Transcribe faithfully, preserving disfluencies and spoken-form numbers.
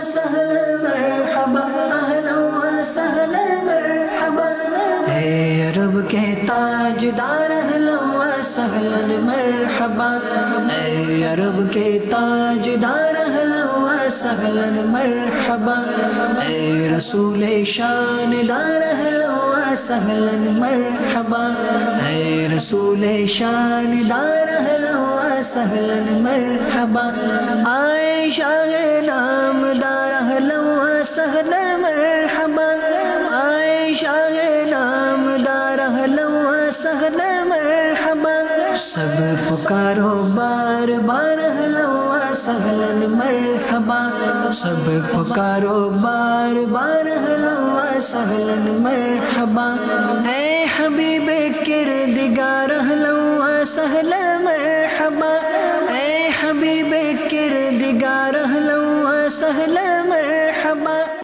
وسهلا مرحبا اهلا وسهلا مرحبا اے عرب کے تاجدار اہلا وسہلا مرحبا اے عرب کے تاجدار اہلا وسہلا مرحبا اے رسول شاندار اہلا وسہلا مرحبا اے رسول شاندار اہلا وسہلا مرحبا آئے شاہ نامدار اہلا وسہلا مرحبا آئے شاہ نامدار اہلا وسہلا مرحبا سب پکارو بار بار اہلا وسہلا مرحبا سب پکارو بار بار اہلا وسہلا مرحبا اے حبیب کردگار اہلا وسہلا مرحبا اے حبیب کردگار اہلا وسہلا مرحبا